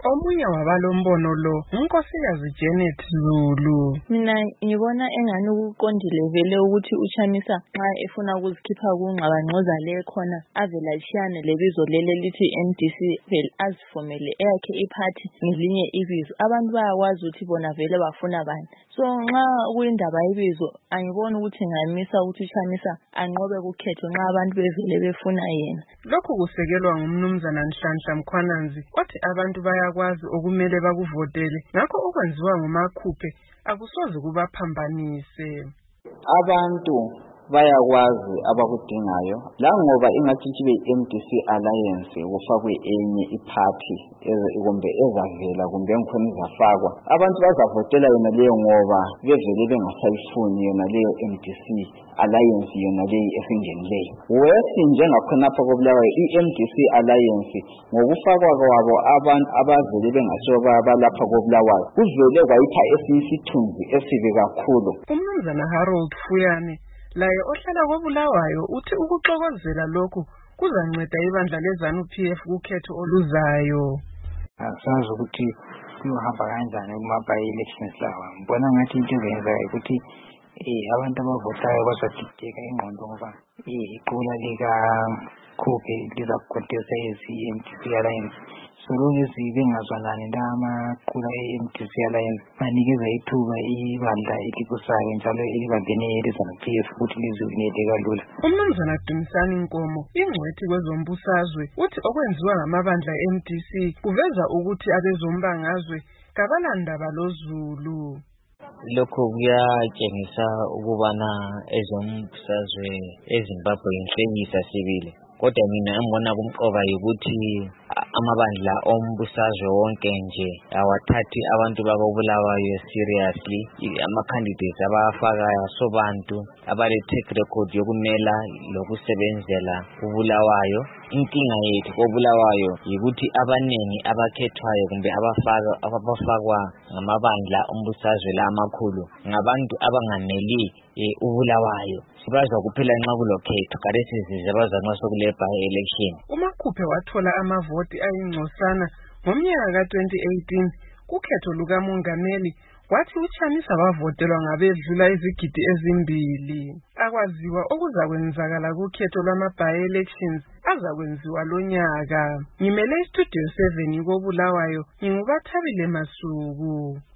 Omunye wabalombono lo uNkosikazi Janet Zulu. Mina ngibona engani ukuqondile vele ukuthi uChamisa nxa efuna ukuzikhipha kungqabangqoza le khona avela shiyane lebizo lele lithi MDC vele azifomele eyakhe iphathi ngelinye ibizo. Abantu bayakwazi ukuthi bona vele bafuna bani. So nxa kuyindaba ibizo angiboni ukuthi ngamisa ukuthi uChamisa anqobe kukhetho nxa abantu bevele befuna yena. Lokhu kusekelwa ngumnumzana Nhlanhla Mkhwananzi othi abantu bayakwazi okumele bakuvotele ngakho okwenziwa nguMakhuphe akusoze kubaphambanise. Abantu bayakwazi abakudingayo la ngoba ingathi kibe MDC alliance kufakwe enye iparty kumbe ezavela kumbe enkhona izafakwa abantu bazavotela yona leyo ngoba bevele bengasayifuni yona leyo MDC alliance yona leyo esingenileyo. Wethi njengakhonapha koBulawayo iMDC alliance ngokufakwa kwabo abantu abavele bengasiyo balapha koBulawayo kuvele kwayipha esisithunzi esibi kakhulu. Umnumzana Harold Fuyane laye ohlala koBulawayo uthi ukuxokozela lokhu kuzanceda ibandla leZANU-PF kukhetho oluzayo. Asazi ukuthi kuhamba kanjani kuma-by-elections lawa. Ngibona ngathi into ezenzayo ukuthi abantu abavotayo bazadideka ingqondo ngoba iqula likaKhuphe lizakukontesta ezi-MDC alliance. So long as bengazwanani namaqula e-MDC alliance banikeza ithuba ibandla elikusayo njalo elibangenele leZANU-PF ukuthi lizokunede kalula. Umnumzana Dumisani Nkomo ingcwethi kwezombusazwe uthi okwenziwa ngamabandla MDC kuveza ukuthi abezombangazwe kabalandaba loZulu. Lokho kuyatshengisa ukubana ezombusazwe eZimbabwe inhlekisa sibili. Kodwa mina engibona kumqoka ukuthi amabandla ombusazwe wonke nje awathathi abantu bakoBulawayo seriously. Ama-candidates abafakayo sobantu abale-track record yokumela lokusebenzela uBulawayo. Inkinga yethu koBulawayo yikuthi abaningi abakhethwayo kumbe abafakwa ngamabandla ombusazwe la amakhulu ngabantu abanganeli uBulawayo. Sibaza kuphela nxa kulokhetho kade sizize baza nxa sokule by-election. uMakhuphe wathola amavoti ayingcosana ngomnyaka ka-2018 kukhetho lukamongameli wathi uChamisa wavotelwa ngabedlula izigidi ezimbili. Akwaziwa okuzakwenzakala kukhetho lwama-by-elections azakwenziwa lonyaka. Ngimele iStudio 7 koBulawayo, nginguBathabile Masuku.